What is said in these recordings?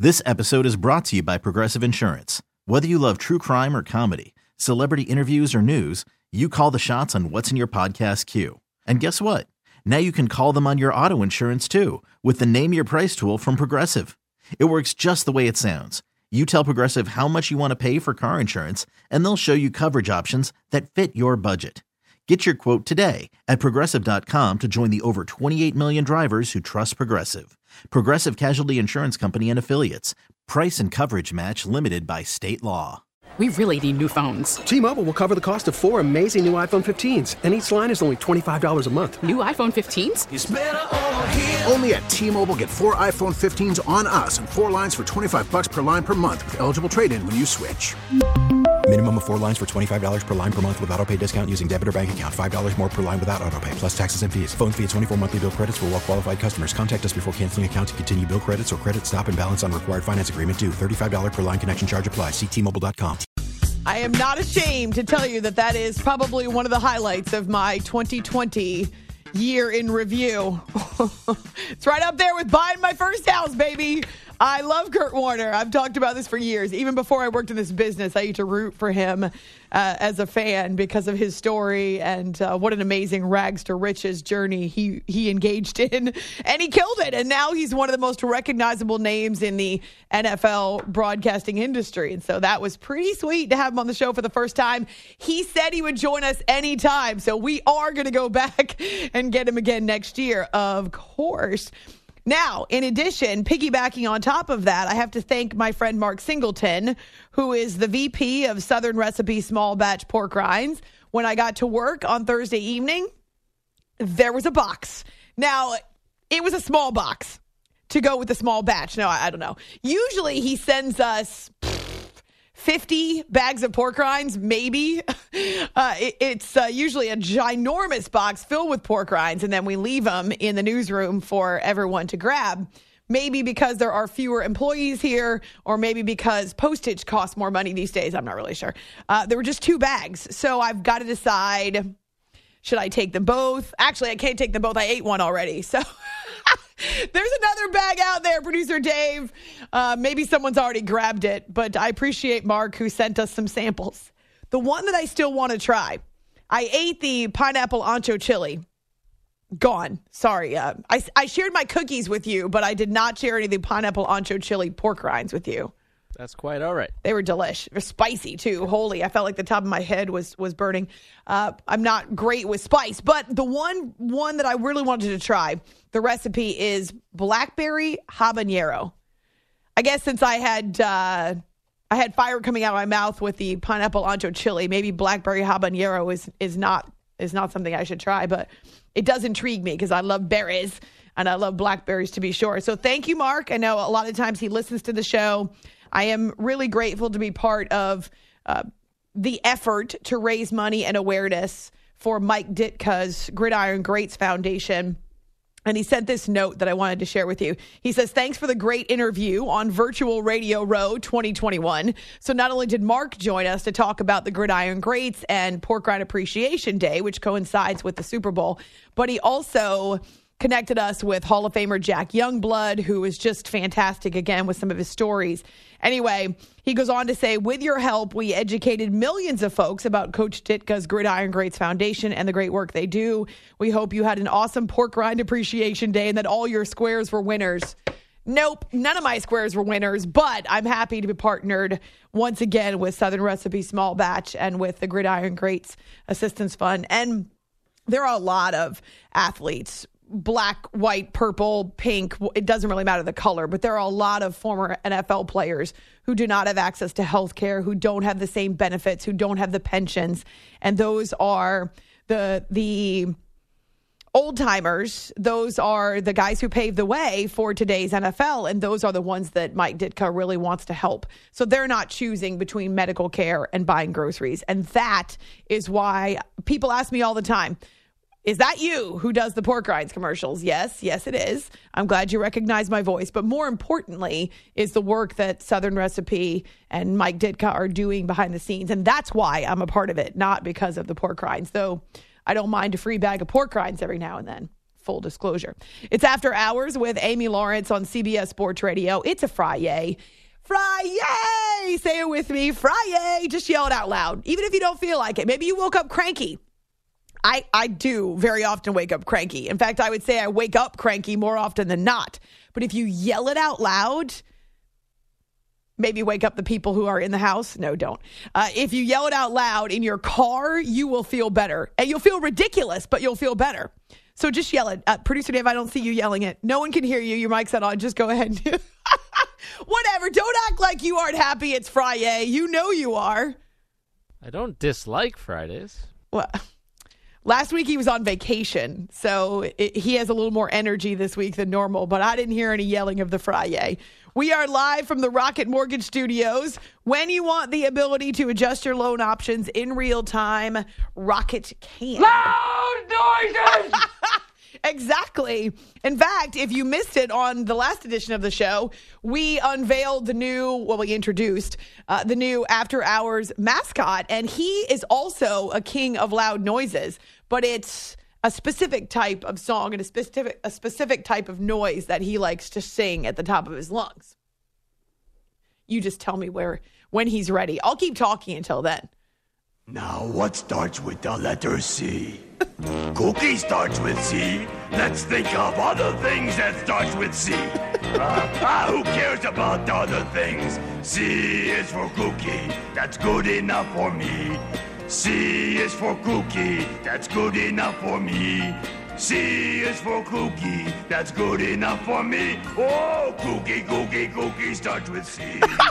This episode is brought to you by Progressive Insurance. Whether you love true crime or comedy, celebrity interviews or news, you call the shots on what's in your podcast queue. And guess what? Now you can call them on your auto insurance too with the Name Your Price tool from Progressive. It works just the way it sounds. You tell Progressive how much you want to pay for car insurance, and they'll show you coverage options that fit your budget. Get your quote today at Progressive.com to join the over 28 million drivers who trust Progressive. Progressive Casualty Insurance Company and Affiliates. Price and coverage match limited by state law. We really need new phones. T-Mobile will cover the cost of 4 amazing new iPhone 15s, and each line is only $25 a month. New iPhone 15s? It's better over here. Only at T-Mobile, get 4 iPhone 15s on us and 4 lines for $25 per line per month with eligible trade-in when you switch. Minimum of 4 lines for $25 per line per month with autopay discount using debit or bank account. $5 more per line without autopay, plus taxes and fees. Phone fee at 24 monthly bill credits for well-qualified customers. Contact us before canceling account to continue bill credits or credit stop and balance on required finance agreement due. $35 per line connection charge applies. See T-Mobile.com. I am not ashamed to tell you that is probably one of the highlights of my 2020 year in review. It's right up there with buying my first house, baby. I love Kurt Warner. I've talked about this for years. Even before I worked in this business, I used to root for him as a fan because of his story and what an amazing rags to riches journey he engaged in. And he killed it. And now he's one of the most recognizable names in the NFL broadcasting industry. And so that was pretty sweet to have him on the show for the first time. He said he would join us anytime. So we are going to go back and get him again next year, of course. Now, in addition, piggybacking on top of that, I have to thank my friend Mark Singleton, who is the VP of Southern Recipe Small Batch Pork Rinds. When I got to work on Thursday evening, there was a box. Now, it was a small box to go with the small batch. No, I don't know. Usually he sends us 50 bags of pork rinds, maybe. It's usually a ginormous box filled with pork rinds, and then we leave them in the newsroom for everyone to grab. Maybe because there are fewer employees here, or maybe because postage costs more money these days. I'm not really sure. There were just 2 bags, so I've got to decide, should I take them both? Actually, I can't take them both. I ate one already, so... There's another bag out there, Producer Dave. Maybe someone's already grabbed it, but I appreciate Mark who sent us some samples. The one that I still want to try, I ate the pineapple ancho chili. Gone. Sorry. I shared my cookies with you, but I did not share any of the pineapple ancho chili pork rinds with you. That's quite all right. They were delish. They're spicy, too. Holy, I felt like the top of my head was burning. I'm not great with spice, but the one that I really wanted to try, the recipe is blackberry habanero. I guess since I had fire coming out of my mouth with the pineapple ancho chili, maybe blackberry habanero is not something I should try, but it does intrigue me because I love berries and I love blackberries, to be sure. So thank you, Mark. I know a lot of times he listens to the show. I am really grateful to be part of the effort to raise money and awareness for Mike Ditka's Gridiron Greats Foundation. And he sent this note that I wanted to share with you. He says, thanks for the great interview on Virtual Radio Row 2021. So not only did Mark join us to talk about the Gridiron Greats and Pork Rind Appreciation Day, which coincides with the Super Bowl, but he also connected us with Hall of Famer Jack Youngblood, who is just fantastic again with some of his stories. Anyway, he goes on to say, with your help, we educated millions of folks about Coach Ditka's Gridiron Greats Foundation and the great work they do. We hope you had an awesome Pork Rind Appreciation Day and that all your squares were winners. Nope, none of my squares were winners, but I'm happy to be partnered once again with Southern Recipe Small Batch and with the Gridiron Greats Assistance Fund. And there are a lot of athletes, black, white, purple, pink. It doesn't really matter the color, but there are a lot of former NFL players who do not have access to health care, who don't have the same benefits, who don't have the pensions. And those are the old timers. Those are the guys who paved the way for today's NFL. And those are the ones that Mike Ditka really wants to help. So they're not choosing between medical care and buying groceries. And that is why people ask me all the time, is that you who does the pork rinds commercials? Yes, it is. I'm glad you recognize my voice. But more importantly is the work that Southern Recipe and Mike Ditka are doing behind the scenes. And that's why I'm a part of it, not because of the pork rinds, though I don't mind a free bag of pork rinds every now and then. full disclosure. It's After Hours with Amy Lawrence on CBS Sports Radio. It's a Friday. Friday! Say it with me. Friday! Just yell it out loud, even if you don't feel like it. Maybe you woke up cranky. I do very often wake up cranky. In fact, I would say I wake up cranky more often than not. But if you yell it out loud, maybe wake up the people who are in the house. No, don't. If you yell it out loud in your car, you will feel better. And you'll feel ridiculous, but you'll feel better. So just yell it. Producer Dave, I don't see you yelling it. No one can hear you. Your mic's not on. Just go ahead. Whatever. Don't act like you aren't happy it's Friday. You know you are. I don't dislike Fridays. Well, last week he was on vacation, so he has a little more energy this week than normal, but I didn't hear any yelling of the Friday. We are live from the Rocket Mortgage Studios. When you want the ability to adjust your loan options in real time, Rocket can. Loud noises! Exactly. In fact, if you missed it on the last edition of the show, we unveiled we introduced the new After Hours mascot, and he is also a king of loud noises, but it's a specific type of song and a specific type of noise that he likes to sing at the top of his lungs. You just tell me when he's ready. I'll keep talking until then. Now, what starts with the letter C? Cookie starts with C. Let's think of other things that starts with C. Who cares about the other things? C is for cookie. That's good enough for me. C is for cookie. That's good enough for me. C is for cookie. That's good enough for me. Oh, cookie, cookie, cookie starts with C.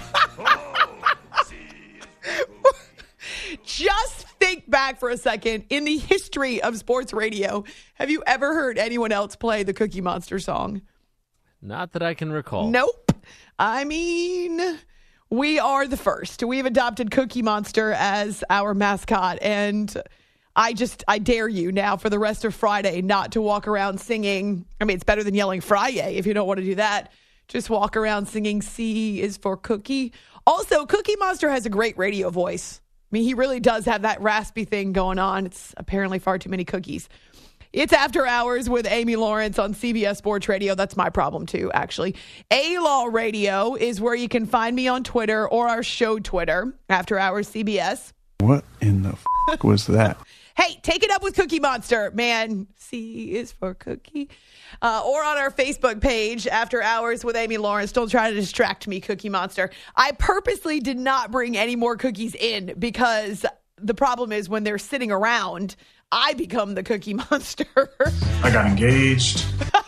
Oh, C is for cookie. Just think back for a second. In the history of sports radio, have you ever heard anyone else play the Cookie Monster song? Not that I can recall. Nope. I mean, we are the first. We've adopted Cookie Monster as our mascot, and I dare you now for the rest of Friday not to walk around singing. I mean, it's better than yelling Friday if you don't want to do that. Just walk around singing C is for cookie. Also, Cookie Monster has a great radio voice. I mean, he really does have that raspy thing going on. It's apparently far too many cookies. It's After Hours with Amy Lawrence on CBS Sports Radio. That's my problem, too, actually. A-Law Radio is where you can find me on Twitter or our show Twitter, After Hours CBS. What in the f*** was that? Hey, take it up with Cookie Monster. Man, C is for cookie. Or on our Facebook page, After Hours with Amy Lawrence. Don't try to distract me, Cookie Monster. I purposely did not bring any more cookies in because the problem is when they're sitting around, I become the Cookie Monster. I got engaged.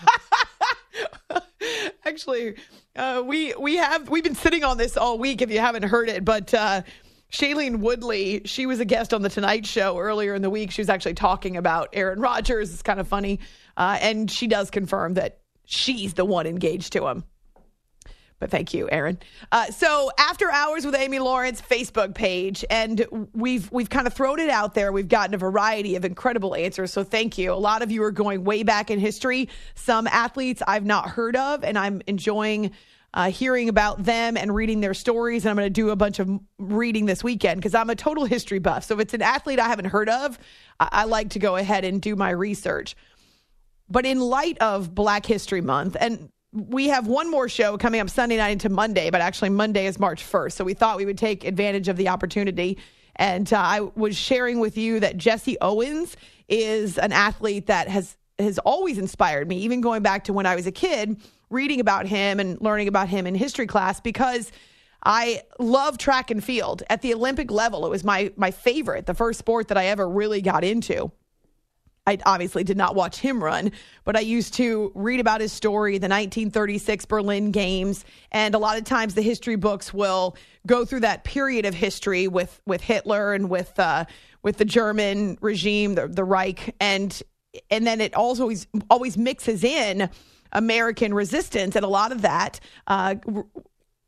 Actually, we've been sitting on this all week if you haven't heard it, but Shailene Woodley, she was a guest on The Tonight Show earlier in the week. She was actually talking about Aaron Rodgers. It's kind of funny. And she does confirm that she's the one engaged to him. But thank you, Aaron. So After Hours with Amy Lawrence Facebook page, and we've kind of thrown it out there. We've gotten a variety of incredible answers, so thank you. A lot of you are going way back in history. Some athletes I've not heard of, and I'm enjoying hearing about them and reading their stories. And I'm going to do a bunch of reading this weekend because I'm a total history buff. So if it's an athlete I haven't heard of, I like to go ahead and do my research. But in light of Black History Month, and we have one more show coming up Sunday night into Monday, but actually Monday is March 1st. So we thought we would take advantage of the opportunity. And I was sharing with you that Jesse Owens is an athlete that has always inspired me, even going back to when I was a kid, reading about him and learning about him in history class, because I love track and field. At the Olympic level, it was my favorite, the first sport that I ever really got into. I obviously did not watch him run, but I used to read about his story, the 1936 Berlin Games, and a lot of times the history books will go through that period of history with Hitler and with the German regime, the Reich, and then it also always mixes in American resistance, and a lot of that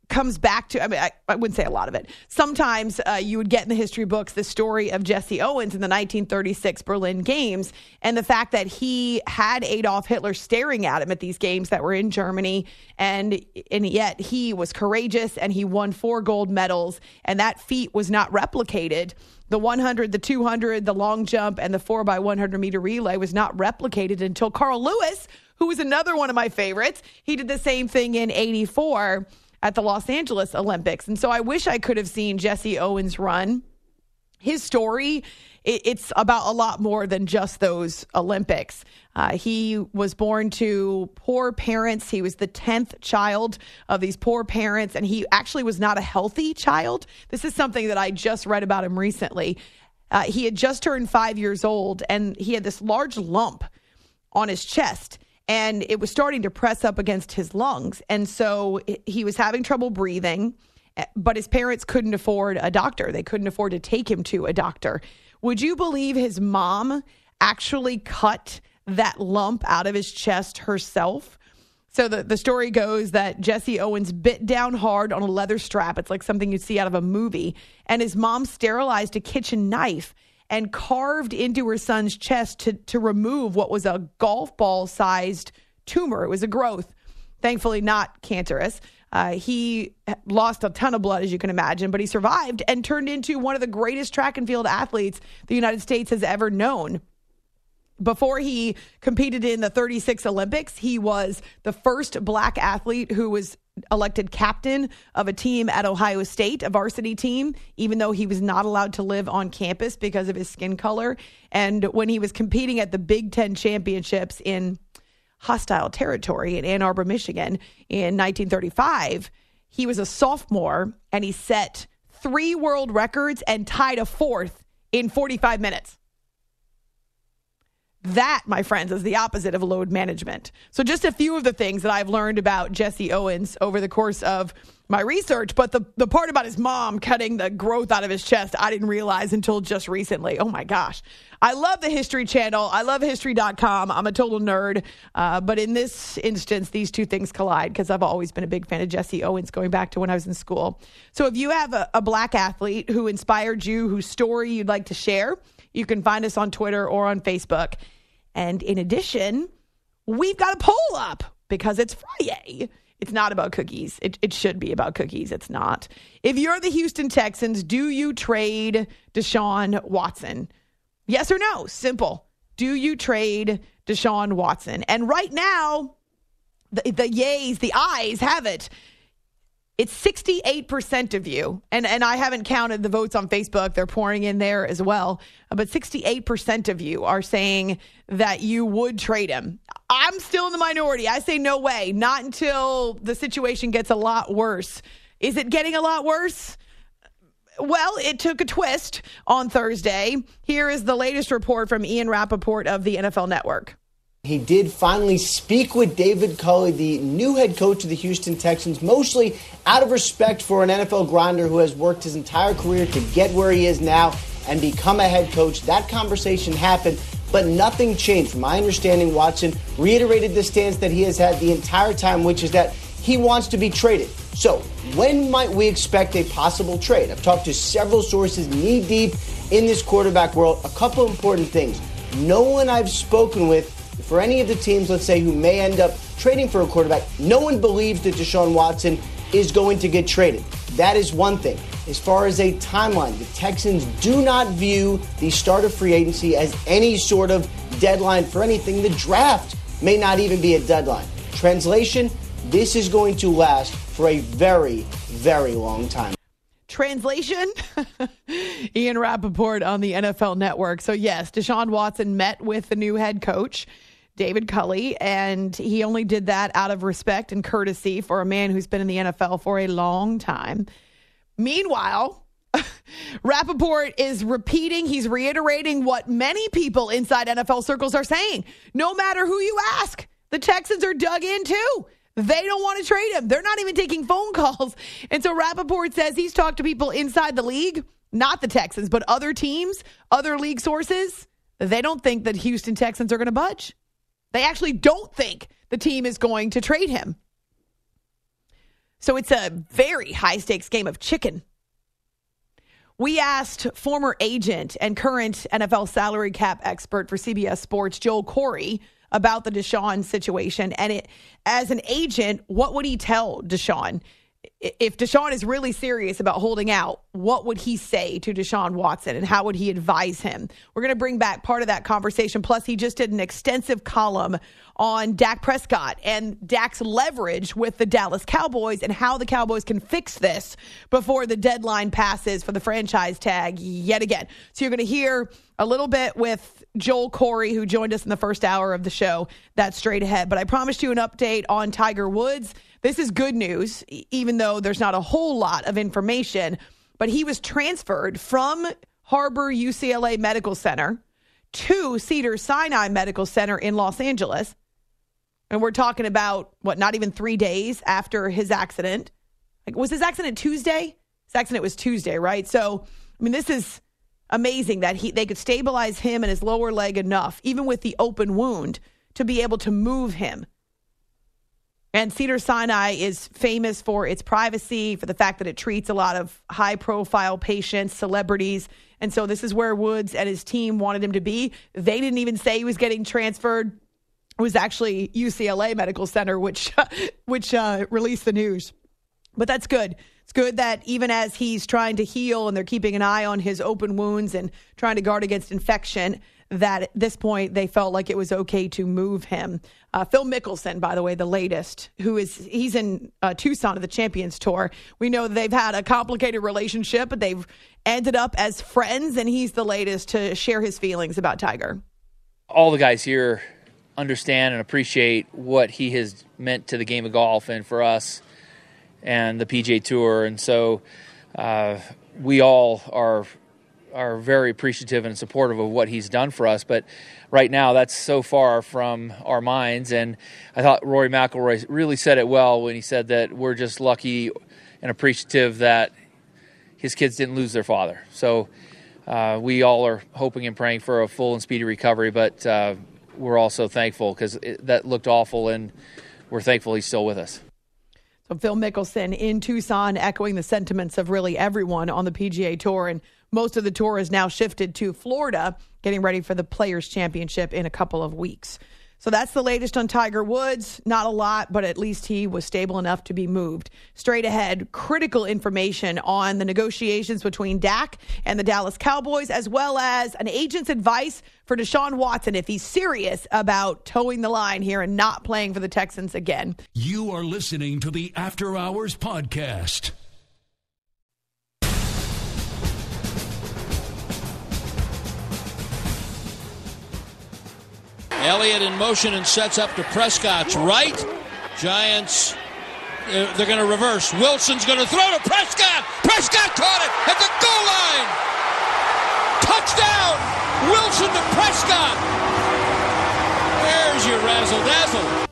comes back to, I mean, I wouldn't say a lot of it. Sometimes you would get in the history books the story of Jesse Owens in the 1936 Berlin Games and the fact that he had Adolf Hitler staring at him at these games that were in Germany. And yet he was courageous and he won 4 gold medals. And that feat was not replicated. The 100, the 200, the long jump, and the 4x100 meter relay was not replicated until Carl Lewis, who was another one of my favorites. He did the same thing in 84 at the Los Angeles Olympics. And so I wish I could have seen Jesse Owens run. His story, it's about a lot more than just those Olympics. He was born to poor parents. He was the 10th child of these poor parents, and he actually was not a healthy child. This is something that I just read about him recently. He had just turned 5 years old, and he had this large lump on his chest. And it was starting to press up against his lungs. And so he was having trouble breathing, but his parents couldn't afford a doctor. They couldn't afford to take him to a doctor. Would you believe his mom actually cut that lump out of his chest herself? So the story goes that Jesse Owens bit down hard on a leather strap. It's like something you'd see out of a movie. And his mom sterilized a kitchen knife and carved into her son's chest to remove what was a golf ball-sized tumor. It was a growth, thankfully not cancerous. He lost a ton of blood, as you can imagine, but he survived and turned into one of the greatest track and field athletes the United States has ever known. Before he competed in the 36 Olympics, he was the first black athlete who was elected captain of a team at Ohio State, a varsity team, even though he was not allowed to live on campus because of his skin color. And when he was competing at the Big Ten championships in hostile territory in Ann Arbor, Michigan in 1935, he was a sophomore and he set 3 world records and tied a 4th in 45 minutes. That, my friends, is the opposite of load management. So just a few of the things that I've learned about Jesse Owens over the course of my research. But the part about his mom cutting the growth out of his chest, I didn't realize until just recently. Oh, my gosh. I love the History Channel. I love History.com. I'm a total nerd. But in this instance, these two things collide because I've always been a big fan of Jesse Owens going back to when I was in school. So if you have a black athlete who inspired you, whose story you'd like to share, you can find us on Twitter or on Facebook. And in addition, we've got a poll up because it's Friday. It's not about cookies. It should be about cookies. It's not. If you're the Houston Texans, do you trade Deshaun Watson? Yes or no? Simple. Do you trade Deshaun Watson? And right now, the yays, the ayes have it. It's 68% of you, and I haven't counted the votes on Facebook. They're pouring in there as well. But 68% of you are saying that you would trade him. I'm still in the minority. I say no way, not until the situation gets a lot worse. Is it getting a lot worse? Well, it took a twist on Thursday. Here is the latest report from Ian Rappaport of the NFL Network. He did finally speak with David Culley, the new head coach of the Houston Texans, mostly out of respect for an NFL grinder who has worked his entire career to get where he is now and become a head coach. That conversation happened, but nothing changed. From my understanding, Watson reiterated the stance that he has had the entire time, which is that he wants to be traded. So when might we expect a possible trade? I've talked to several sources knee-deep in this quarterback world. A couple important things. No one I've spoken with for any of the teams, let's say, who may end up trading for a quarterback, no one believes that Deshaun Watson is going to get traded. That is one thing. As far as a timeline, the Texans do not view the start of free agency as any sort of deadline for anything. The draft may not even be a deadline. Translation, this is going to last for a very, very long time. Translation, Ian Rappaport on the NFL Network. So yes, Deshaun Watson met with the new head coach, David Culley, and he only did that out of respect and courtesy for a man who's been in the NFL for a long time. Meanwhile, Rappaport is he's reiterating what many people inside NFL circles are saying. No matter who you ask, the Texans are dug in too. They don't want to trade him. They're not even taking phone calls. And so Rappaport says he's talked to people inside the league, not the Texans, but other teams, other league sources. They don't think that Houston Texans are going to budge. They actually don't think the team is going to trade him. So it's a very high-stakes game of chicken. We asked former agent and current NFL salary cap expert for CBS Sports, Joel Corry, about the Deshaun situation. And as an agent, what would he tell Deshaun? If Deshaun is really serious about holding out, what would he say to Deshaun Watson and how would he advise him? We're going to bring back part of that conversation. Plus, he just did an extensive column on Dak Prescott and Dak's leverage with the Dallas Cowboys and how the Cowboys can fix this before the deadline passes for the franchise tag yet again. So you're going to hear a little bit with Joel Corry, who joined us in the first hour of the show. That's straight ahead. But I promised you an update on Tiger Woods. This is good news, even though there's not a whole lot of information. But he was transferred from Harbor UCLA Medical Center to Cedars-Sinai Medical Center in Los Angeles. And we're talking about, not even 3 days after his accident. Was his accident Tuesday? His accident was Tuesday, right? So, this is amazing that they could stabilize him and his lower leg enough, even with the open wound, to be able to move him. And Cedars-Sinai is famous for its privacy, for the fact that it treats a lot of high-profile patients, celebrities. And so this is where Woods and his team wanted him to be. They didn't even say he was getting transferred. It was actually UCLA Medical Center, which released the news. But that's good. It's good that even as he's trying to heal and they're keeping an eye on his open wounds and trying to guard against infection, that at this point they felt like it was okay to move him. Phil Mickelson, by the way, the latest, he's in Tucson at the Champions Tour. We know they've had a complicated relationship, but they've ended up as friends, and he's the latest to share his feelings about Tiger. All the guys here understand and appreciate what he has meant to the game of golf and for us and the PGA Tour, and so we all are very appreciative and supportive of what he's done for us. But right now, that's so far from our minds. And I thought Rory McIlroy really said it well when he said that we're just lucky and appreciative that his kids didn't lose their father. So we all are hoping and praying for a full and speedy recovery, but we're also thankful because that looked awful, and we're thankful he's still with us. So Phil Mickelson in Tucson, echoing the sentiments of really everyone on the PGA Tour. And most of the tour has now shifted to Florida, getting ready for the Players' Championship in a couple of weeks. So that's the latest on Tiger Woods. Not a lot, but at least he was stable enough to be moved. Straight ahead, critical information on the negotiations between Dak and the Dallas Cowboys, as well as an agent's advice for Deshaun Watson if he's serious about towing the line here and not playing for the Texans again. You are listening to the After Hours Podcast. Elliott in motion and sets up to Prescott's right. Giants, they're going to reverse. Wilson's going to throw to Prescott. Prescott caught it at the goal line. Touchdown, Wilson to Prescott. There's your razzle-dazzle.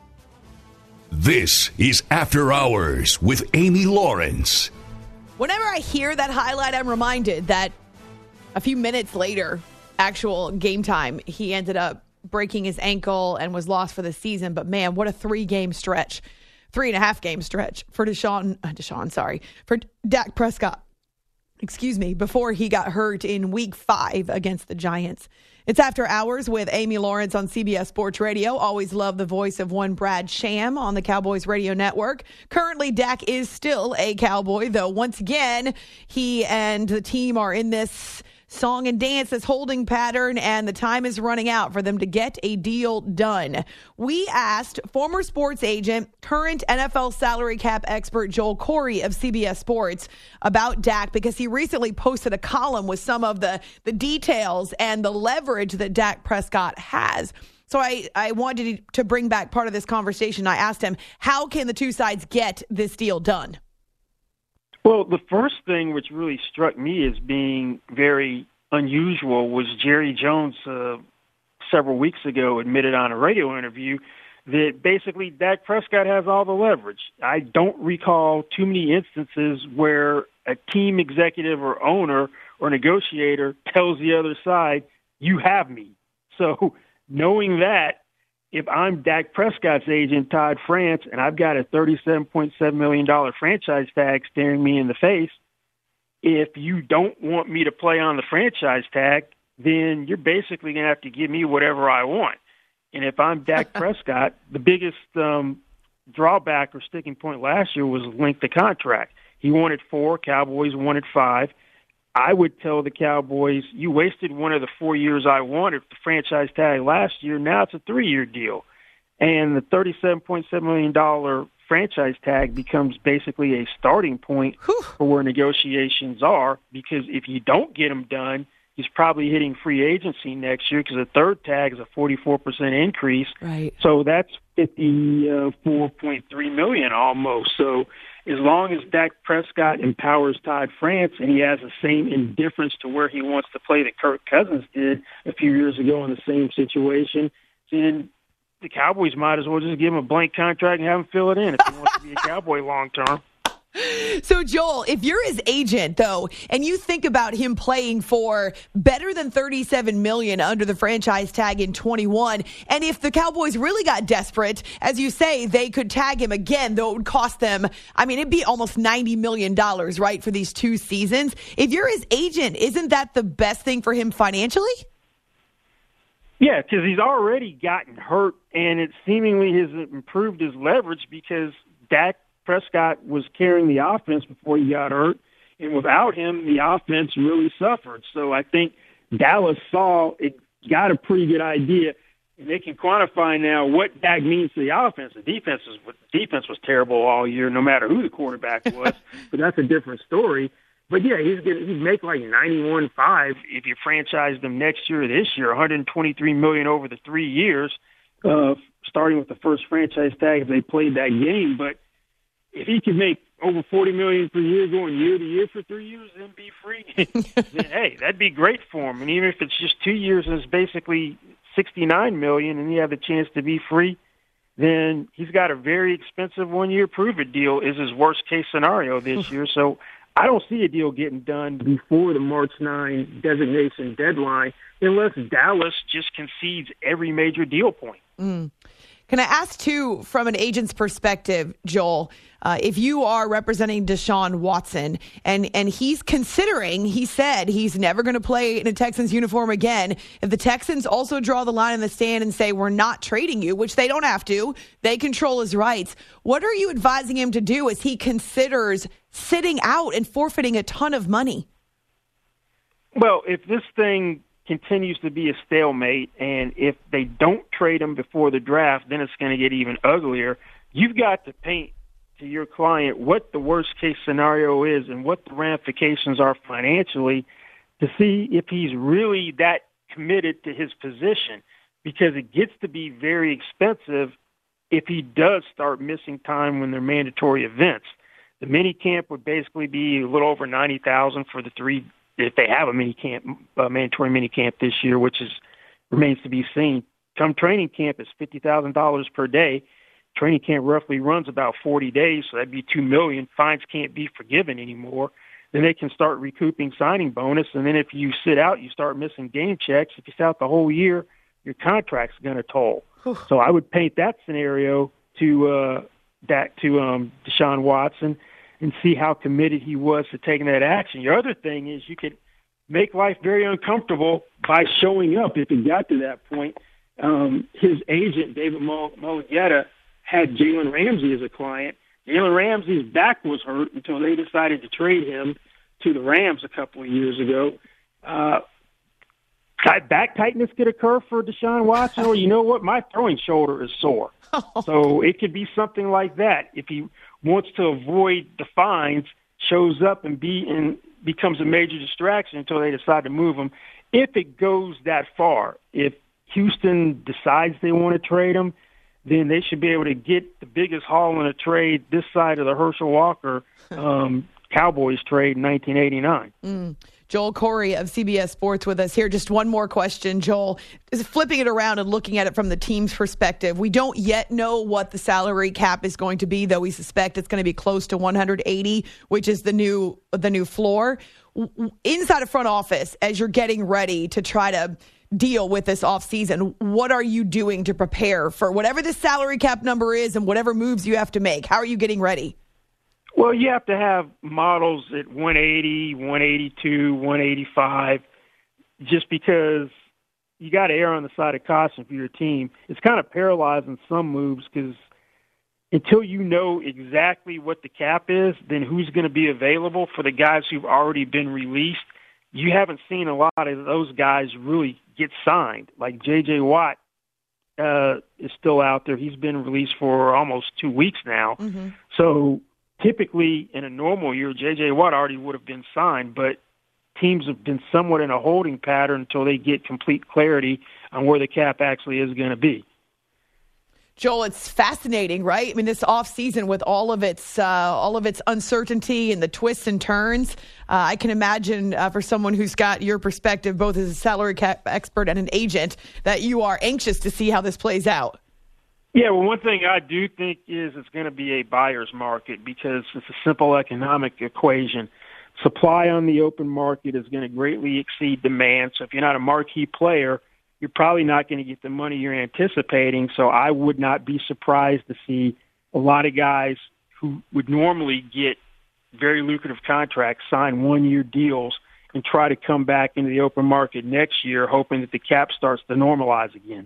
This is After Hours with Amy Lawrence. Whenever I hear that highlight, I'm reminded that a few minutes later, actual game time, he ended up breaking his ankle and was lost for the season. But man, what a 3.5 game stretch for for Dak Prescott. Before he got hurt in week 5 against the Giants. It's After Hours with Amy Lawrence on CBS Sports Radio. Always love the voice of one Brad Sham on the Cowboys Radio Network. Currently, Dak is still a Cowboy, though once again, he and the team are in this song and dance, this holding pattern, and the time is running out for them to get a deal done. We asked former sports agent, current NFL salary cap expert Joel Corry of CBS Sports about Dak because he recently posted a column with some of the details and the leverage that Dak Prescott has. So I wanted to bring back part of this conversation. I asked him, how can the two sides get this deal done? Well, the first thing which really struck me as being very unusual was Jerry Jones several weeks ago admitted on a radio interview that basically Dak Prescott has all the leverage. I don't recall too many instances where a team executive or owner or negotiator tells the other side, you have me. So knowing that, if I'm Dak Prescott's agent, Todd France, and I've got a $37.7 million franchise tag staring me in the face, if you don't want me to play on the franchise tag, then you're basically going to have to give me whatever I want. And if I'm Dak Prescott, the biggest drawback or sticking point last year was length of contract. He wanted 4, Cowboys wanted 5. I would tell the Cowboys, you wasted one of the 4 years I wanted the franchise tag last year. Now it's a 3-year deal. And the $37.7 million franchise tag becomes basically a starting point for where negotiations are, because if you don't get them done, he's probably hitting free agency next year because the third tag is a 44% increase. Right. So that's $54.3 million almost. So as long as Dak Prescott empowers Todd France and he has the same indifference to where he wants to play that Kirk Cousins did a few years ago in the same situation, then the Cowboys might as well just give him a blank contract and have him fill it in if he wants to be a Cowboy long term. So, Joel, if you're his agent, though, and you think about him playing for better than $37 million under the franchise tag in 21, and if the Cowboys really got desperate, as you say, they could tag him again, though it would cost them, I mean, it'd be almost $90 million, right, for these 2 seasons. If you're his agent, isn't that the best thing for him financially? Yeah, because he's already gotten hurt, and it seemingly has improved his leverage because Dak Prescott was carrying the offense before he got hurt, and without him, the offense really suffered. So I think Dallas got a pretty good idea, and they can quantify now what Dak means to the offense. The defense was terrible all year, no matter who the quarterback was, but that's a different story. But yeah, he'd make like 91.5 if you franchised him next year or this year, $123 million over the 3 years, starting with the first franchise tag if they played that game. But if he could make over $40 million per year going year to year for 3 years and be free, then hey, that'd be great for him. And even if it's just 2 years and it's basically $69 million and you have a chance to be free, then he's got a very expensive 1-year prove-it deal is his worst-case scenario this year. So I don't see a deal getting done before the March 9 designation deadline unless Dallas just concedes every major deal point. Can I ask, too, from an agent's perspective, Joel, if you are representing Deshaun Watson and he's considering, he said he's never going to play in a Texans uniform again. If the Texans also draw the line in the sand and say, we're not trading you, which they don't have to, they control his rights. What are you advising him to do as he considers sitting out and forfeiting a ton of money? Well, if this thing continues to be a stalemate, and if they don't trade him before the draft, then it's going to get even uglier. You've got to paint to your client what the worst-case scenario is and what the ramifications are financially to see if he's really that committed to his position, because it gets to be very expensive if he does start missing time when they're mandatory events. The mini camp would basically be a little over $90,000 for the 3 if they have a mandatory mini camp this year, which remains to be seen. Come training camp, it's $50,000 per day. Training camp roughly runs about 40 days, so that'd be $2 million. Fines can't be forgiven anymore. Then they can start recouping signing bonus, and then if you sit out, you start missing game checks. If you sit out the whole year, your contract's going to toll. So I would paint that scenario to Deshaun Watson and see how committed he was to taking that action. Your other thing is you could make life very uncomfortable by showing up if it got to that point. His agent, David Mulugheta, had Jalen Ramsey as a client. Jalen Ramsey's back was hurt until they decided to trade him to the Rams a couple of years ago. Back tightness could occur for Deshaun Watson, or you know what, my throwing shoulder is sore. So it could be something like that. If he wants to avoid the fines, shows up and becomes a major distraction until they decide to move him. If it goes that far, if Houston decides they want to trade him, then they should be able to get the biggest haul in a trade this side of the Herschel Walker Cowboys trade in 1989. Joel Corey of CBS Sports with us here. Just one more question, Joel. Is flipping it around and looking at it from the team's perspective. We don't yet know what the salary cap is going to be, though we suspect it's going to be close to 180, which is the new floor. Inside of front office, as you're getting ready to try to deal with this offseason. What are you doing to prepare for whatever the salary cap number is and whatever moves you have to make? How are you getting ready? Well, you have to have models at 180, 182, 185, just because you got to err on the side of caution for your team. It's kind of paralyzing some moves because until you know exactly what the cap is, then who's going to be available for the guys who've already been released. You haven't seen a lot of those guys really get signed. Like J.J. Watt is still out there. He's been released for almost 2 weeks now. Mm-hmm. So typically in a normal year, J.J. Watt already would have been signed, but teams have been somewhat in a holding pattern until they get complete clarity on where the cap actually is going to be. Joel, it's fascinating, right? I mean, this offseason with all of its uncertainty and the twists and turns, I can imagine for someone who's got your perspective, both as a salary cap expert and an agent, that you are anxious to see how this plays out. Yeah, well, one thing I do think is it's going to be a buyer's market because it's a simple economic equation. Supply on the open market is going to greatly exceed demand. So if you're not a marquee player, you're probably not going to get the money you're anticipating. So I would not be surprised to see a lot of guys who would normally get very lucrative contracts sign 1-year deals and try to come back into the open market next year, hoping that the cap starts to normalize again.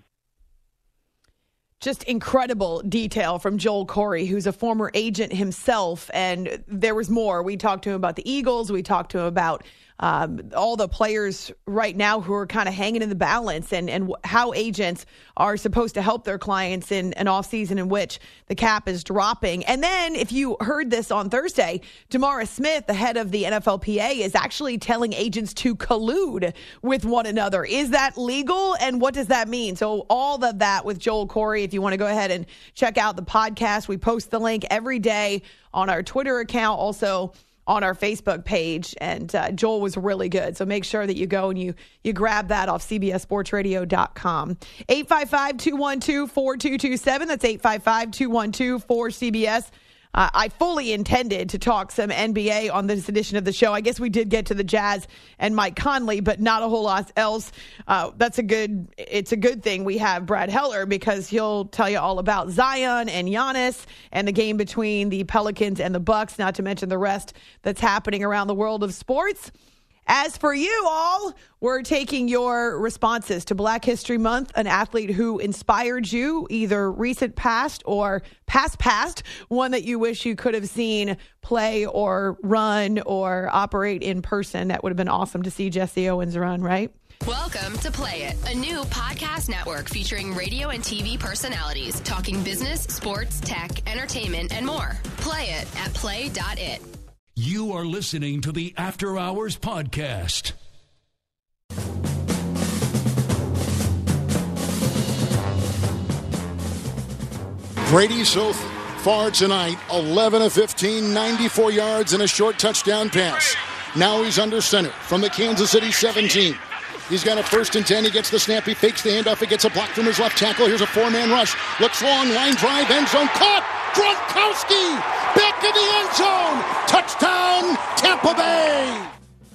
Just incredible detail from Joel Corry, who's a former agent himself. And there was more. We talked to him about the Eagles. We talked to him about all the players right now who are kind of hanging in the balance and how agents are supposed to help their clients in an offseason in which the cap is dropping. And then if you heard this on Thursday, DeMaurice Smith, the head of the NFLPA, is actually telling agents to collude with one another. Is that legal? And what does that mean? So all of that with Joel Corry. If you want to go ahead and check out the podcast, we post the link every day on our Twitter account, also on our Facebook page, and Joel was really good. So make sure that you go and you grab that off CBSSportsRadio.com. 855-212-4227. That's 855-212-4CBS. I fully intended to talk some NBA on this edition of the show. I guess we did get to the Jazz and Mike Conley, but not a whole lot else. It's a good thing we have Brad Heller because he'll tell you all about Zion and Giannis and the game between the Pelicans and the Bucks, not to mention the rest that's happening around the world of sports. As for you all, we're taking your responses to Black History Month, an athlete who inspired you, either recent past or past, one that you wish you could have seen play or run or operate in person. That would have been awesome to see Jesse Owens run, right? Welcome to Play It, a new podcast network featuring radio and TV personalities talking business, sports, tech, entertainment, and more. Play it at play.it. You are listening to the After Hours Podcast. Brady so far tonight, 11 of 15, 94 yards and a short touchdown pass. Now he's under center from the Kansas City 17. He's got a 1st and 10. He gets the snap. He fakes the handoff. He gets a block from his left tackle. Here's a 4-man rush. Looks long. Line drive. End zone. Caught. Gronkowski. Back of the end zone. Touchdown, Tampa Bay.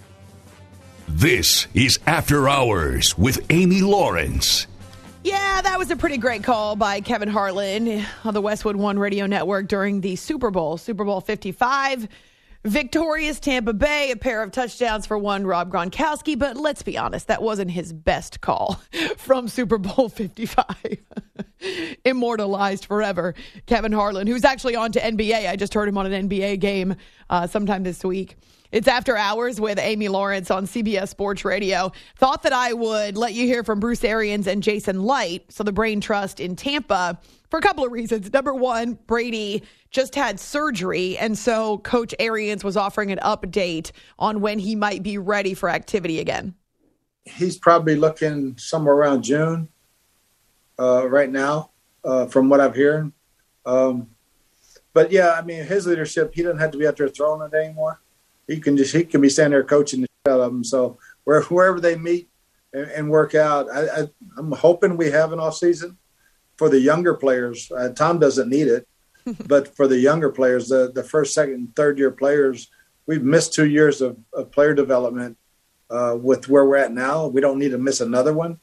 This is After Hours with Amy Lawrence. Yeah, that was a pretty great call by Kevin Harlan on the Westwood One Radio Network during the Super Bowl 55. Victorious Tampa Bay, a pair of touchdowns for one Rob Gronkowski, but let's be honest, that wasn't his best call from Super Bowl 55. Immortalized forever. Kevin Harlan, who's actually on to NBA. I just heard him on an NBA game sometime this week. It's After Hours with Amy Lawrence on CBS Sports Radio. Thought that I would let you hear from Bruce Arians and Jason Light, so the Brain Trust in Tampa, for a couple of reasons. Number one, Brady just had surgery, and so Coach Arians was offering an update on when he might be ready for activity again. He's probably looking somewhere around June right now, from what I'm hearing. But, yeah, I mean, his leadership, he doesn't have to be out there throwing it anymore. He can be standing there coaching the shit out of them. So wherever they meet and work out, I'm hoping we have an off season for the younger players. Tom doesn't need it, but for the younger players, the first, second, third year players, we've missed 2 years of player development with where we're at now. We don't need to miss another one.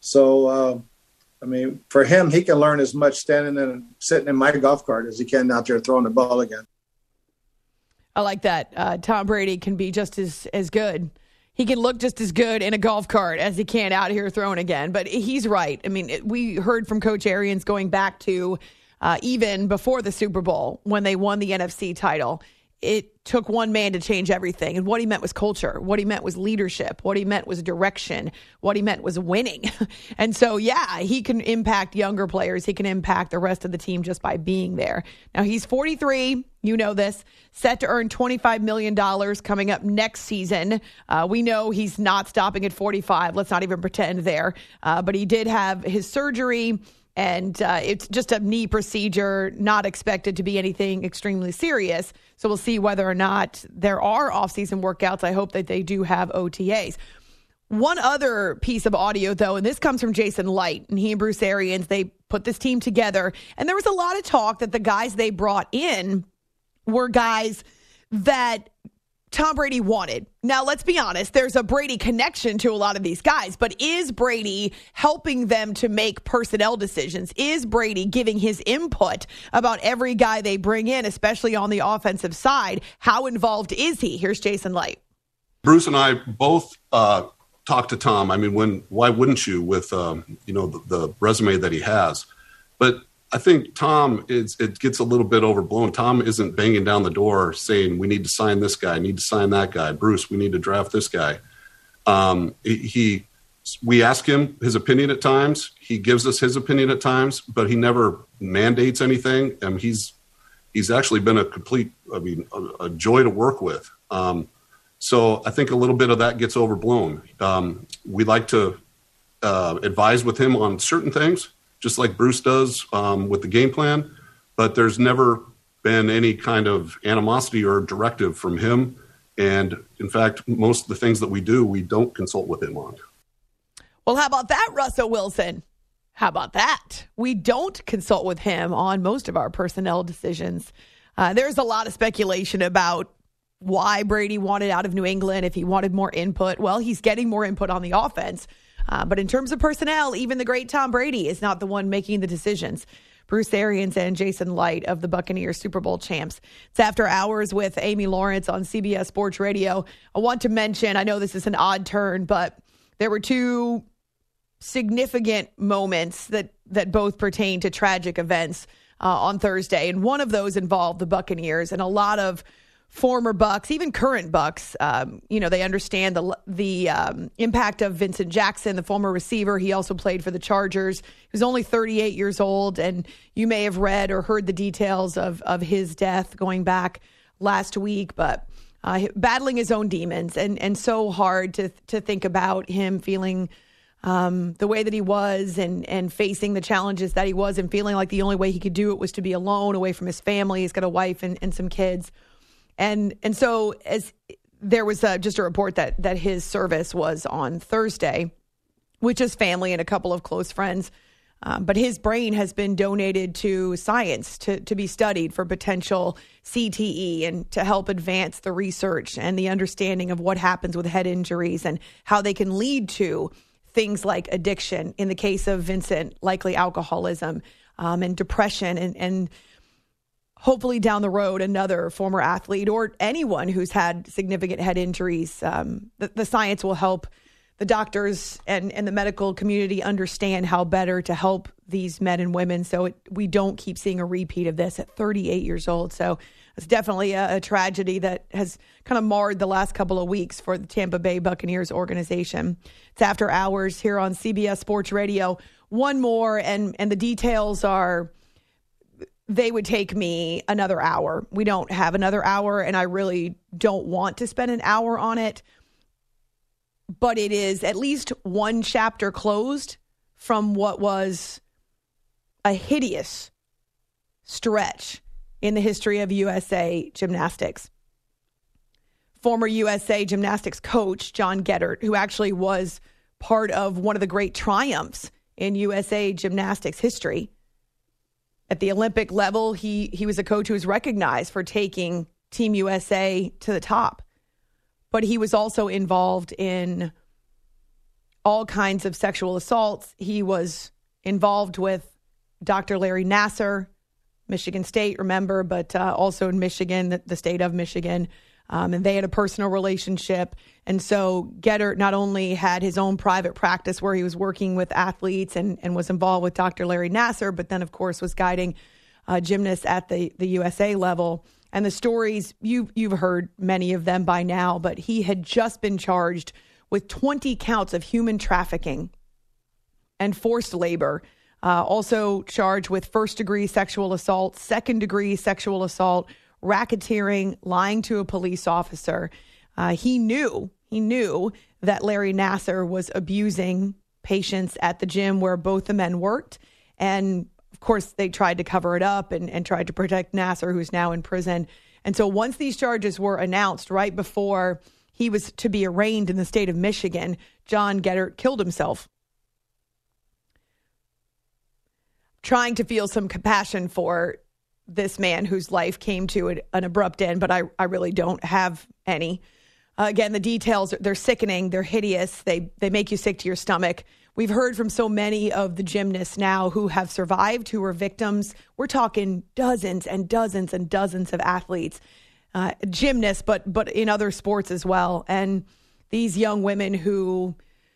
So, I mean, for him, he can learn as much standing and sitting in my golf cart as he can out there throwing the ball again. I like that. Tom Brady can be just as good. He can look just as good in a golf cart as he can out here throwing again. But he's right. I mean, we heard from Coach Arians going back to even before the Super Bowl when they won the NFC title. It took one man to change everything. And what he meant was culture. What he meant was leadership. What he meant was direction. What he meant was winning. And so, yeah, he can impact younger players. He can impact the rest of the team just by being there. Now, he's 43. You know this. Set to earn $25 million coming up next season. We know he's not stopping at 45. Let's not even pretend there. But he did have his surgery. And it's just a knee procedure, not expected to be anything extremely serious. So we'll see whether or not there are off-season workouts. I hope that they do have OTAs. One other piece of audio, though, and this comes from Jason Light, and he and Bruce Arians, they put this team together. And there was a lot of talk that the guys they brought in were guys that Tom Brady wanted. Now, let's be honest, there's a Brady connection to a lot of these guys, but is Brady helping them to make personnel decisions? Is Brady giving his input about every guy they bring in, especially on the offensive side? How involved is he? Here's Jason Light. Bruce and I both talked to Tom. I mean, why wouldn't you with, the resume that he has? But I think Tom, it gets a little bit overblown. Tom isn't banging down the door saying, we need to sign this guy, need to sign that guy. Bruce, we need to draft this guy. We ask him his opinion at times. He gives us his opinion at times, but he never mandates anything. And he's actually been a joy to work with. So I think a little bit of that gets overblown. We like to advise with him on certain things, just like Bruce does with the game plan, but there's never been any kind of animosity or directive from him. And in fact, most of the things that we do, we don't consult with him on. Well, how about that, Russell Wilson? How about that? We don't consult with him on most of our personnel decisions. There's a lot of speculation about why Brady wanted out of New England, if he wanted more input. Well, he's getting more input on the offense. But in terms of personnel, even the great Tom Brady is not the one making the decisions. Bruce Arians and Jason Light of the Buccaneers Super Bowl champs. It's After Hours with Amy Lawrence on CBS Sports Radio. I want to mention, I know this is an odd turn, but there were two significant moments that both pertain to tragic events on Thursday. And one of those involved the Buccaneers, and a lot of former Bucs, even current Bucs, they understand the impact of Vincent Jackson, the former receiver. He also played for the Chargers. He was only 38 years old, and you may have read or heard the details of his death going back last week, but battling his own demons, and so hard to think about him feeling the way that he was and facing the challenges that he was and feeling like the only way he could do it was to be alone, away from his family. He's got a wife and some kids. And so as there was just a report that his service was on Thursday, with his family and a couple of close friends. But his brain has been donated to science to be studied for potential CTE and to help advance the research and the understanding of what happens with head injuries and how they can lead to things like addiction. In the case of Vincent, likely alcoholism and depression and hopefully down the road, another former athlete or anyone who's had significant head injuries. The science will help the doctors and the medical community understand how better to help these men and women so we don't keep seeing a repeat of this at 38 years old. So it's definitely a tragedy that has kind of marred the last couple of weeks for the Tampa Bay Buccaneers organization. It's After Hours here on CBS Sports Radio. One more, and the details are, they would take me another hour. We don't have another hour, and I really don't want to spend an hour on it. But it is at least one chapter closed from what was a hideous stretch in the history of USA Gymnastics. Former USA Gymnastics coach John Geddert, who actually was part of one of the great triumphs in USA Gymnastics history. At the Olympic level, he was a coach who was recognized for taking Team USA to the top. But he was also involved in all kinds of sexual assaults. He was involved with Dr. Larry Nassar, Michigan State, remember, but also in Michigan, the state of Michigan. And they had a personal relationship. And so Gettert not only had his own private practice where he was working with athletes and was involved with Dr. Larry Nassar, but then, of course, was guiding gymnasts at the USA level. And the stories, you've heard many of them by now, but he had just been charged with 20 counts of human trafficking and forced labor. Also charged with first-degree sexual assault, second-degree sexual assault, racketeering, lying to a police officer. He knew that Larry Nassar was abusing patients at the gym where both the men worked. And, of course, they tried to cover it up and tried to protect Nassar, who's now in prison. And so once these charges were announced, right before he was to be arraigned in the state of Michigan, John Gettert killed himself. Trying to feel some compassion for this man whose life came to an abrupt end, but I really don't have any. Again, the details, they're sickening, they're hideous, they make you sick to your stomach. We've heard from so many of the gymnasts now who have survived, who were victims. We're talking dozens and dozens and dozens of athletes, gymnasts, but in other sports as well. And these young women who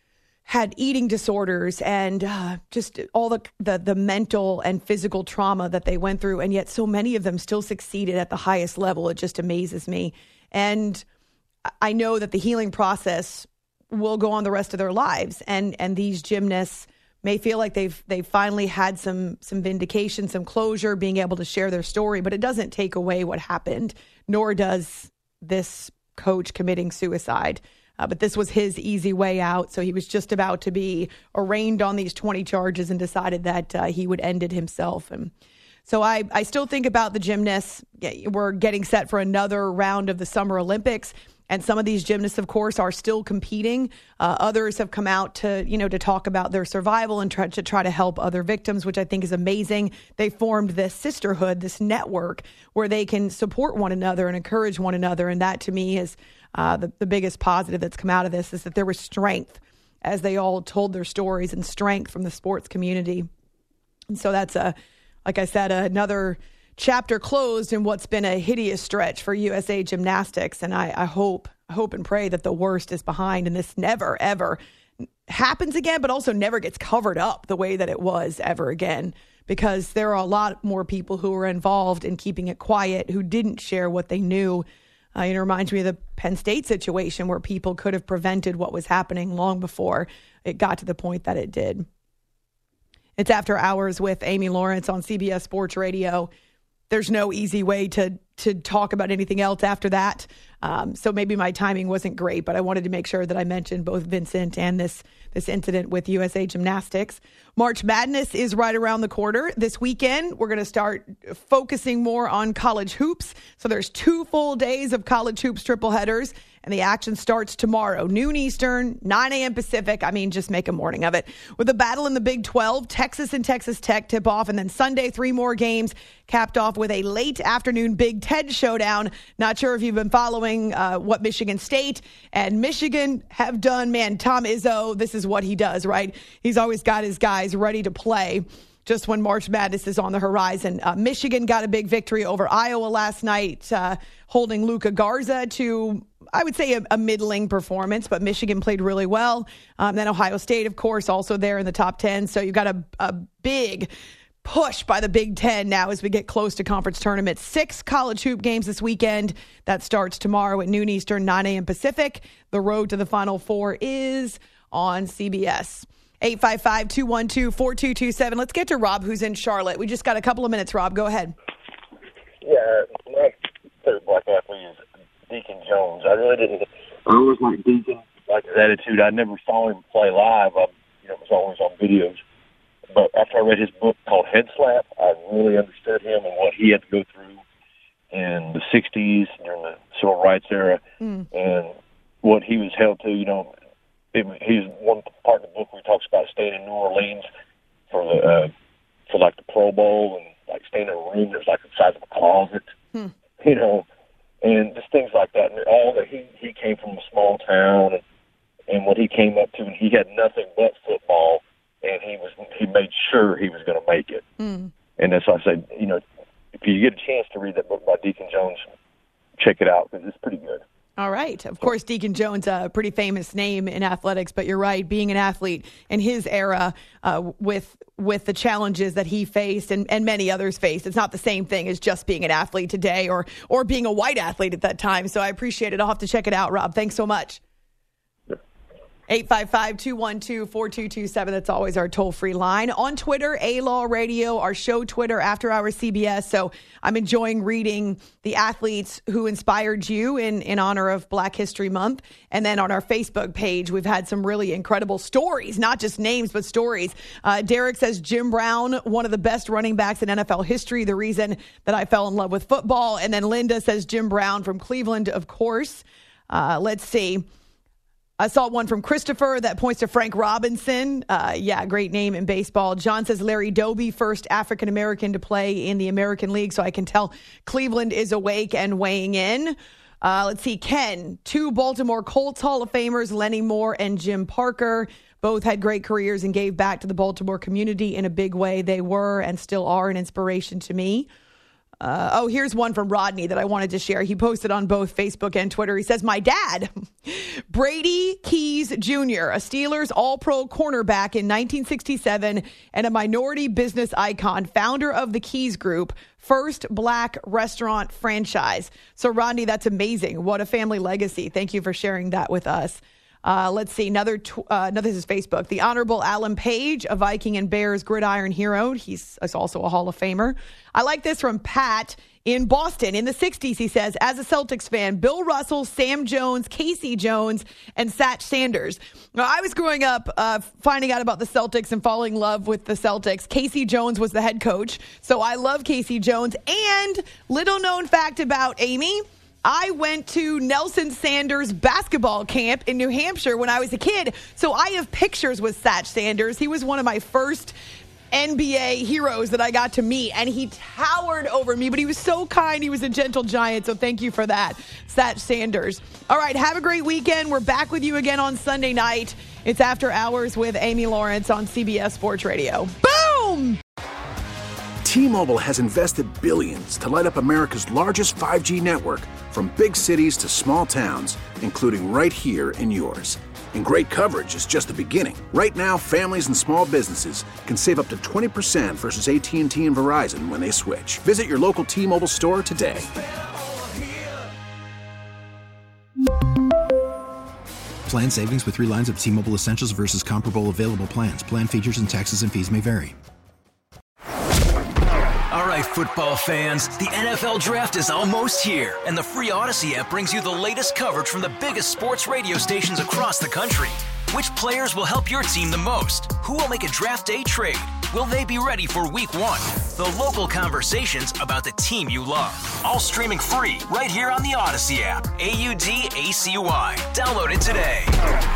had eating disorders and just all the mental and physical trauma that they went through. And yet so many of them still succeeded at the highest level. It just amazes me. And I know that the healing process will go on the rest of their lives. And these gymnasts may feel like they've finally had some vindication, some closure, being able to share their story. But it doesn't take away what happened, nor does this coach committing suicide. But this was his easy way out. So he was just about to be arraigned on these 20 charges and decided that he would end it himself. And so I still think about the gymnasts. We're getting set for another round of the Summer Olympics. And some of these gymnasts, of course, are still competing. Others have come out to talk about their survival and try to help other victims, which I think is amazing. They formed this sisterhood, this network where they can support one another and encourage one another. And that, to me, is the biggest positive that's come out of this, is that there was strength as they all told their stories, and strength from the sports community. And so that's, like I said, another chapter closed in what's been a hideous stretch for USA Gymnastics. And I hope and pray that the worst is behind and this never, ever happens again, but also never gets covered up the way that it was ever again, because there are a lot more people who were involved in keeping it quiet, who didn't share what they knew. It reminds me of the Penn State situation where people could have prevented what was happening long before it got to the point that it did. It's After Hours with Amy Lawrence on CBS Sports Radio. There's no easy way to talk about anything else after that. So maybe my timing wasn't great, but I wanted to make sure that I mentioned both Vincent and this incident with USA Gymnastics. March Madness is right around the corner. This weekend, we're going to start focusing more on college hoops. So there's 2 full days of college hoops triple headers, and the action starts tomorrow, noon Eastern, 9 a.m. Pacific. I mean, just make a morning of it. With a battle in the Big 12, Texas and Texas Tech tip off, and then Sunday, 3 more games, capped off with a late afternoon Big Ten showdown. Not sure if you've been following what Michigan State and Michigan have done. Man, Tom Izzo, this is what he does, right? He's always got his guys ready to play just when March Madness is on the horizon. Michigan got a big victory over Iowa last night, holding Luka Garza to, I would say, a middling performance, but Michigan played really well. Then Ohio State, of course, also there in the top 10. So you've got a big push by the Big Ten now as we get close to conference tournaments. 6 college hoop games this weekend. That starts tomorrow at noon Eastern, 9 a.m. Pacific. The road to the Final Four is on CBS. 855-212-4227. Let's get to Rob, who's in Charlotte. We just got a couple of minutes, Rob. Go ahead. Yeah, my third black athlete is Deacon Jones. I always liked Deacon, like his attitude. I never saw him play live. It was always on videos. But after I read his book called Head Slap, I really understood him and what he had to go through in the 60s during the civil rights era and what he was held to. He's one part of the book where he talks about staying in New Orleans for the Pro Bowl and like staying in a room that's like the size of a closet, and just things like that. And all that he came from a small town and what that he came up to, and he had nothing but football, and he made sure he was going to make it. And that's why I say, if you get a chance to read that book by Deacon Jones, check it out because it's pretty good. All right. Of course, Deacon Jones, a pretty famous name in athletics, but you're right. Being an athlete in his era with the challenges that he faced and many others faced, it's not the same thing as just being an athlete today or being a white athlete at that time. So I appreciate it. I'll have to check it out, Rob. Thanks so much. 855-212-4227. That's always our toll-free line. On Twitter, A-Law Radio, our show Twitter, After Hours CBS. So I'm enjoying reading the athletes who inspired you in honor of Black History Month. And then on our Facebook page, we've had some really incredible stories, not just names, but stories. Derek says Jim Brown, one of the best running backs in NFL history, the reason that I fell in love with football. And then Linda says Jim Brown from Cleveland, of course. Let's see. I saw one from Christopher that points to Frank Robinson. Great name in baseball. John says Larry Doby, first African-American to play in the American League. So I can tell Cleveland is awake and weighing in. Let's see. Ken, 2 Baltimore Colts Hall of Famers, Lenny Moore and Jim Parker. Both had great careers and gave back to the Baltimore community in a big way. They were and still are an inspiration to me. Here's one from Rodney that I wanted to share. He posted on both Facebook and Twitter. He says, my dad, Brady Keys Jr., a Steelers all-pro cornerback in 1967 and a minority business icon, founder of the Keys Group, first Black restaurant franchise. So, Rodney, that's amazing. What a family legacy. Thank you for sharing that with us. Let's see. Another this is Facebook. The Honorable Alan Page, a Viking and Bears gridiron hero. He's also a Hall of Famer. I like this from Pat in Boston. In the 60s, he says, as a Celtics fan, Bill Russell, Sam Jones, Casey Jones, and Satch Sanders. Now, I was growing up finding out about the Celtics and falling in love with the Celtics. Casey Jones was the head coach, so I love Casey Jones. And little known fact about Amy, I went to Nelson Sanders basketball camp in New Hampshire when I was a kid. So I have pictures with Satch Sanders. He was one of my first NBA heroes that I got to meet, and he towered over me, but he was so kind. He was a gentle giant, so thank you for that, Satch Sanders. All right, have a great weekend. We're back with you again on Sunday night. It's After Hours with Amy Lawrence on CBS Sports Radio. Boom! T-Mobile has invested billions to light up America's largest 5G network, from big cities to small towns, including right here in yours. And great coverage is just the beginning. Right now, families and small businesses can save up to 20% versus AT&T and Verizon when they switch. Visit your local T-Mobile store today. Plan savings with 3 lines of T-Mobile Essentials versus comparable available plans. Plan features and taxes and fees may vary. All right, football fans, the NFL Draft is almost here, and the free Odyssey app brings you the latest coverage from the biggest sports radio stations across the country. Which players will help your team the most? Who will make a draft day trade? Will they be ready for Week 1? The local conversations about the team you love. All streaming free right here on the Odyssey app. AUDACY. Download it today.